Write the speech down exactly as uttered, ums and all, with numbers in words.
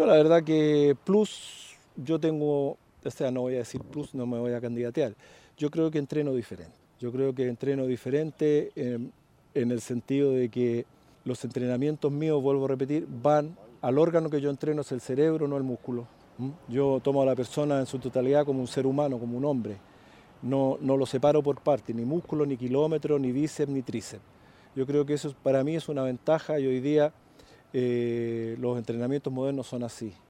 la verdad que plus, yo tengo, o sea, no voy a decir plus, no me voy a candidatear. Yo creo que entreno diferente. Yo creo que entreno diferente en, en el sentido de que los entrenamientos míos, vuelvo a repetir, van al órgano que yo entreno, es el cerebro, no el músculo. ¿Mm? Yo tomo a la persona en su totalidad como un ser humano, como un hombre. No, no lo separo por partes, ni músculo, ni kilómetro, ni bíceps, ni tríceps. Yo creo que eso para mí es una ventaja y hoy día eh, los entrenamientos modernos son así.